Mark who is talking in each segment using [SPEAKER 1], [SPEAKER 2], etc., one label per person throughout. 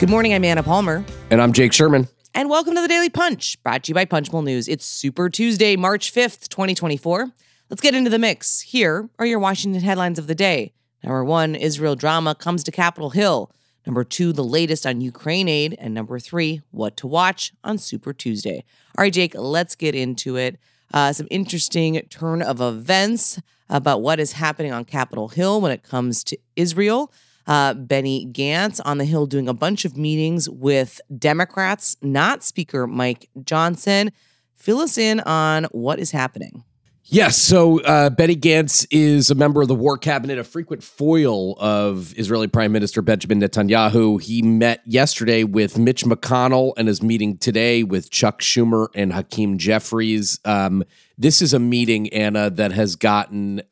[SPEAKER 1] Good morning, I'm Anna Palmer.
[SPEAKER 2] And I'm Jake Sherman.
[SPEAKER 1] And welcome to the Daily Punch, brought to you by Punchbowl News. It's Super Tuesday, March 5th, 2024. Let's get into the mix. Here are your Washington headlines of the day. Number 1, Israel drama comes to Capitol Hill. Number 2, the latest on Ukraine aid. And number 3, what to watch on Super Tuesday. All right, Jake, let's get into it. Some interesting turn of events about what is happening on Capitol Hill when it comes to Israel. Benny Gantz on the Hill doing a bunch of meetings with Democrats, not Speaker Mike Johnson. Fill us in on what is happening.
[SPEAKER 2] Yes, so Benny Gantz is a member of the War Cabinet, a frequent foil of Israeli Prime Minister Benjamin Netanyahu. He met yesterday with Mitch McConnell and is meeting today with Chuck Schumer and Hakeem Jeffries. This is a meeting, Anna, that has gotten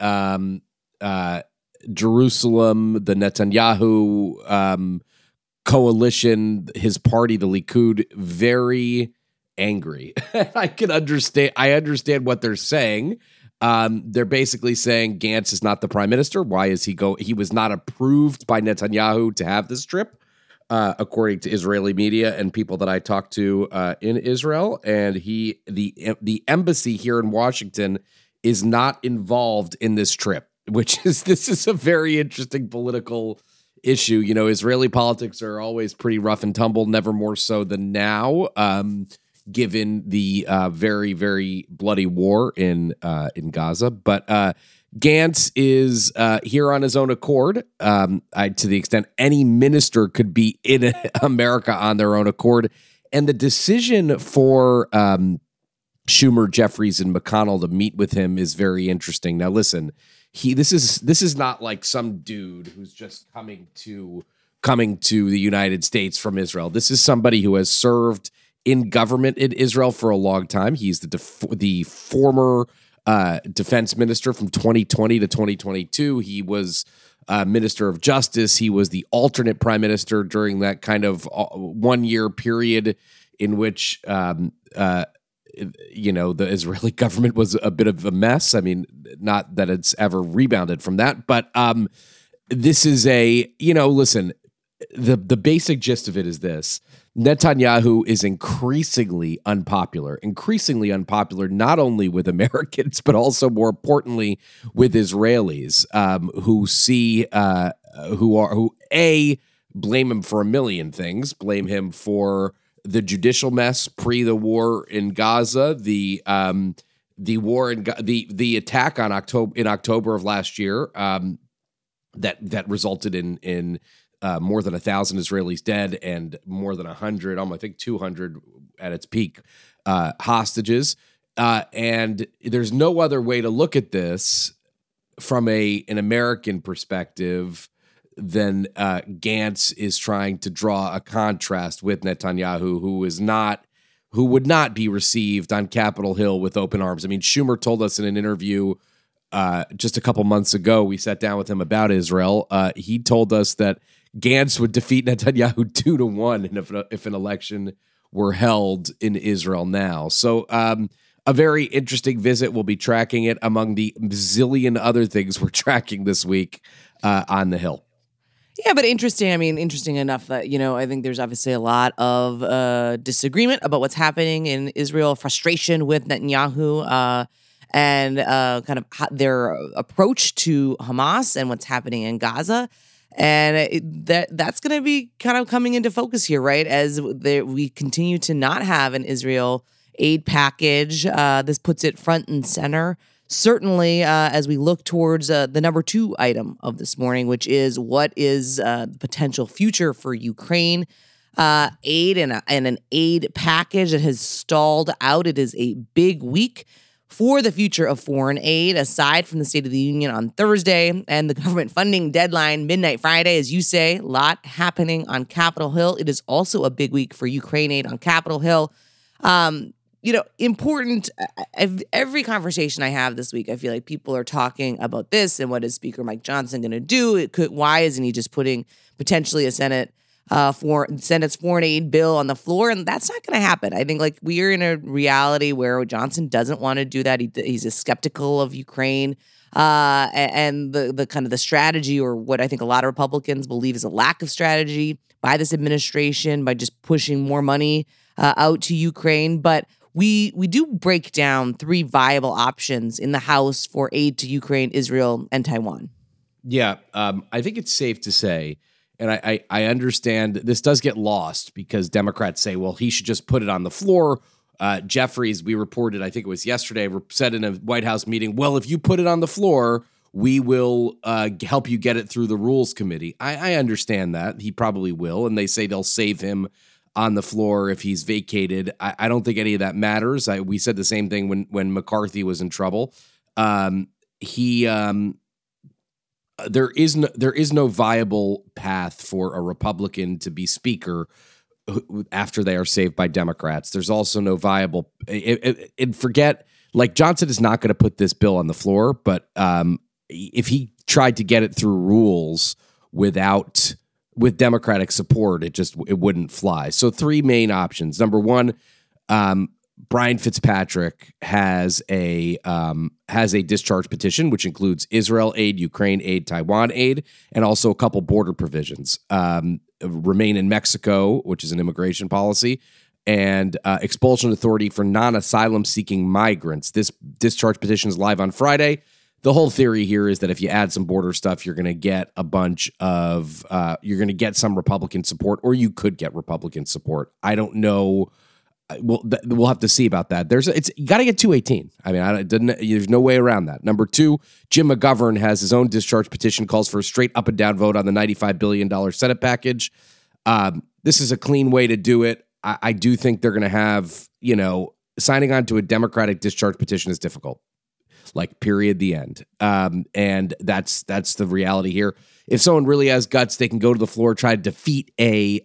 [SPEAKER 2] Jerusalem, the Netanyahu coalition, his party, the Likud, very angry. I understand what they're saying. They're basically saying Gantz is not the prime minister. Why is he go? He was not approved by Netanyahu to have this trip, according to Israeli media and people that I talked to in Israel. And the embassy here in Washington is not involved in this trip. This is a very interesting political issue. You know, Israeli politics are always pretty rough and tumble, never more so than now, given the very, very bloody war in Gaza. But Gantz is here on his own accord, to the extent any minister could be in America on their own accord. And the decision for Schumer, Jeffries, and McConnell to meet with him is very interesting. Now, listen. This is not like some dude who's just coming to the United States from Israel. This is somebody who has served in government in Israel for a long time. He's the former defense minister from 2020 to 2022. He was minister of justice. He was the alternate prime minister during that kind of 1 year period in which the Israeli government was a bit of a mess. I mean, not that it's ever rebounded from that, but this is listen, the basic gist of it is this. Netanyahu is increasingly unpopular, not only with Americans, but also more importantly with Israelis who blame him for a million things, blame him for the judicial mess pre the war in Gaza, the war in the attack on October of last year, that resulted in more than 1,000 Israelis dead and more than 100, I think 200 at its peak, hostages. And there's no other way to look at this from an American perspective then Gantz is trying to draw a contrast with Netanyahu, who would not be received on Capitol Hill with open arms. I mean, Schumer told us in an interview just a couple months ago, we sat down with him about Israel. He told us that Gantz would defeat Netanyahu 2-1 if an election were held in Israel now. So a very interesting visit. We'll be tracking it among the zillion other things we're tracking this week on the Hill.
[SPEAKER 1] Yeah, but interesting. I mean, interesting enough that, I think there's obviously a lot of disagreement about what's happening in Israel, frustration with Netanyahu and kind of their approach to Hamas and what's happening in Gaza. And that's going to be kind of coming into focus here, right? As we continue to not have an Israel aid package. This puts it front and center. Certainly, as we look towards the number 2 item of this morning, which is what is the potential future for Ukraine aid and an aid package that has stalled out. It is a big week for the future of foreign aid, aside from the State of the Union on Thursday and the government funding deadline midnight Friday, as you say, a lot happening on Capitol Hill. It is also a big week for Ukraine aid on Capitol Hill. Important. Every conversation I have this week, I feel like people are talking about this and what is Speaker Mike Johnson going to do? Why isn't he just putting potentially a Senate's foreign aid bill on the floor? And that's not going to happen. I think we're in a reality where Johnson doesn't want to do that. He's skeptical of Ukraine. And the kind of the strategy, or what I think a lot of Republicans believe is a lack of strategy by this administration by just pushing more money out to Ukraine. But we do break down 3 viable options in the House for aid to Ukraine, Israel, and Taiwan.
[SPEAKER 2] Yeah, I think it's safe to say, and I understand this does get lost because Democrats say, well, he should just put it on the floor. Jeffries, we reported, I think it was yesterday, said in a White House meeting, well, if you put it on the floor, we will help you get it through the Rules Committee. I understand that. He probably will, and they say they'll save him on the floor if he's vacated. I don't think any of that matters. We said the same thing when McCarthy was in trouble. There is no viable path for a Republican to be speaker after they are saved by Democrats. There's also no viable and forget, like, Johnson is not going to put this bill on the floor, but if he tried to get it through rules with Democratic support, it wouldn't fly. So 3 main options. Number 1, Brian Fitzpatrick has a discharge petition, which includes Israel aid, Ukraine aid, Taiwan aid, and also a couple border provisions. Remain in Mexico, which is an immigration policy, and expulsion authority for non-asylum seeking migrants. This discharge petition is live on Friday. The whole theory here is that if you add some border stuff, you're going to get you're going to get some Republican support, or you could get Republican support. I don't know. We'll have to see about that. You got to get 218. I mean, there's no way around that. Number 2, Jim McGovern has his own discharge petition, calls for a straight up and down vote on the $95 billion Senate package. This is a clean way to do it. I do think they're going to have, signing on to a Democratic discharge petition is difficult. Like, period, the end. And that's the reality here. If someone really has guts, they can go to the floor, try to defeat a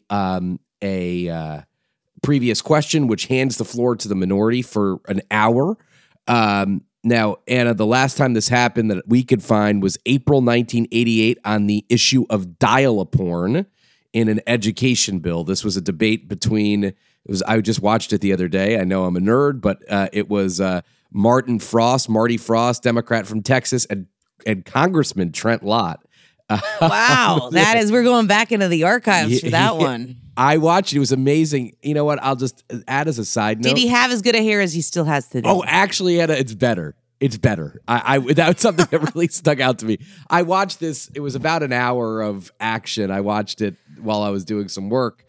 [SPEAKER 2] previous question, which hands the floor to the minority for an hour. Now, Anna, the last time this happened that we could find was April 1988 on the issue of dial-a-porn in an education bill. This was a debate I just watched it the other day. I know I'm a nerd, but it was Marty Frost, Democrat from Texas, and Congressman Trent Lott.
[SPEAKER 1] Wow, we're going back into the archives for that one.
[SPEAKER 2] I watched it. It was amazing. You know what? I'll just add as a side note.
[SPEAKER 1] Did he have as good a hair as he still has today?
[SPEAKER 2] Oh, actually, it's better. It's better. That's something that really stuck out to me. I watched this. It was about an hour of action. I watched it while I was doing some work.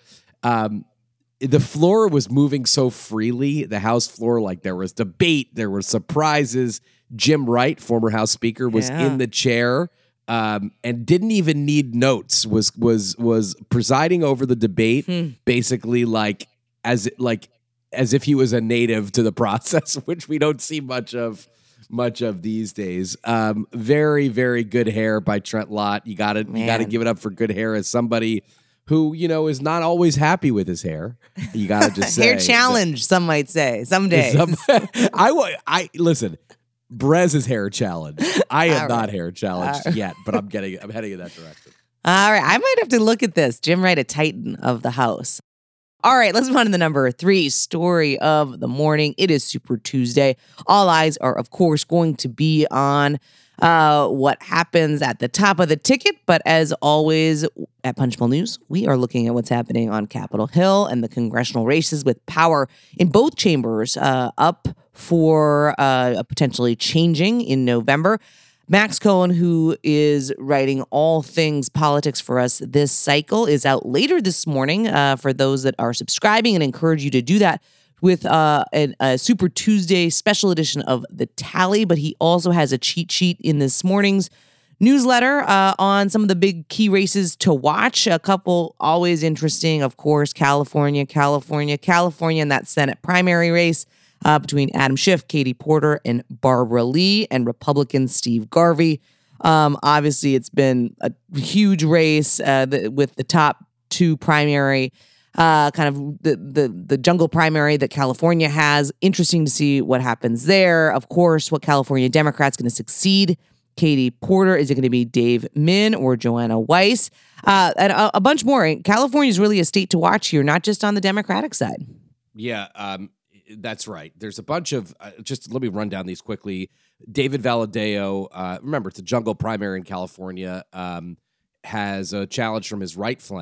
[SPEAKER 2] The floor was moving so freely, the House floor, like there was debate, there were surprises. Jim Wright, former House Speaker, was in the chair. And didn't even need notes, was presiding over the debate, basically as if he was a native to the process, which we don't see much of these days. Very, very good hair by Trent Lott. You gotta give it up for good hair as somebody who, is not always happy with his hair. You gotta just say
[SPEAKER 1] hair challenge, some might say, some days.
[SPEAKER 2] I listen. Brez's hair challenge. I am not hair challenged yet, but I'm heading in that direction.
[SPEAKER 1] All right. I might have to look at this. Jim Wright, a titan of the House. All right, let's move on to the number 3 story of the morning. It is Super Tuesday. All eyes are, of course, going to be on what happens at the top of the ticket. But as always, at Punchbowl News, we are looking at what's happening on Capitol Hill and the congressional races, with power in both chambers up for potentially changing in November. Max Cohen, who is writing all things politics for us this cycle, is out later this morning for those that are subscribing, and encourage you to do that with a Super Tuesday special edition of The Tally. But he also has a cheat sheet in this morning's newsletter on some of the big key races to watch. A couple always interesting, of course, California, and that Senate primary race between Adam Schiff, Katie Porter, and Barbara Lee, and Republican Steve Garvey. Obviously, it's been a huge race with the top 2 primary, kind of the jungle primary that California has. Interesting to see what happens there. Of course, what California Democrat's going to succeed Katie Porter? Is it going to be Dave Min or Joanna Weiss? And a bunch more. California is really a state to watch here, not just on the Democratic side.
[SPEAKER 2] Yeah, that's right. There's a bunch of, just let me run down these quickly. David Valadao, remember, it's a jungle primary in California, has a challenge from his right flank,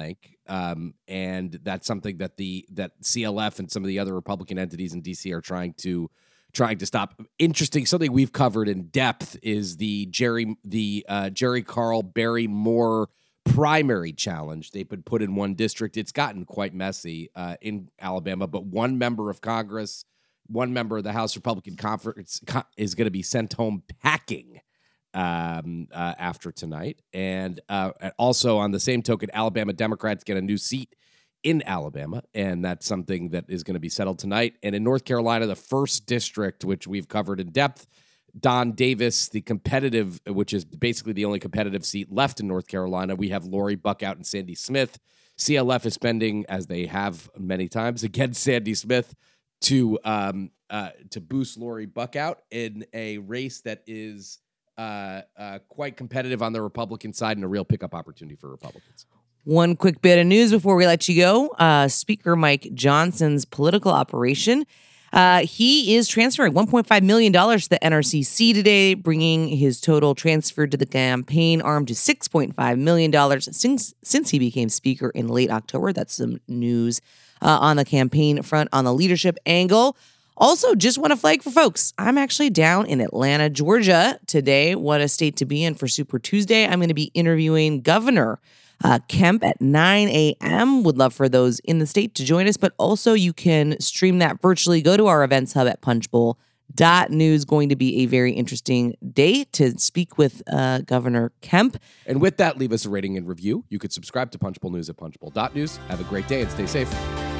[SPEAKER 2] and that's something that that CLF and some of the other Republican entities in D.C. are trying to stop. Interesting, something we've covered in depth is the Jerry Carl Barry Moore primary challenge. They've been put in one district. It's gotten quite messy in Alabama, but one member of Congress, one member of the House Republican Conference is going to be sent home packing after tonight. And also on the same token, Alabama Democrats get a new seat in Alabama, and that's something that is going to be settled tonight. And in North Carolina, the 1st district, which we've covered in depth, Don Davis, the competitive, which is basically the only competitive seat left in North Carolina. We have Lori Buckout and Sandy Smith. CLF is spending, as they have many times, against Sandy Smith to boost Lori Buckout in a race that is quite competitive on the Republican side and a real pickup opportunity for Republicans.
[SPEAKER 1] One quick bit of news before we let you go. Speaker Mike Johnson's political operation. He is transferring $1.5 million to the NRCC today, bringing his total transfer to the campaign arm to $6.5 million since he became speaker in late October. That's some news on the campaign front on the leadership angle. Also, just want to flag for folks, I'm actually down in Atlanta, Georgia today. What a state to be in for Super Tuesday. I'm going to be interviewing Governor Kemp at 9 a.m. Would love for those in the state to join us, but also you can stream that virtually. Go to our events hub at punchbowl.news. Going to be a very interesting day to speak with Governor Kemp.
[SPEAKER 2] And with that, leave us a rating and review. You could subscribe to Punchbowl News at punchbowl.news. Have a great day and stay safe.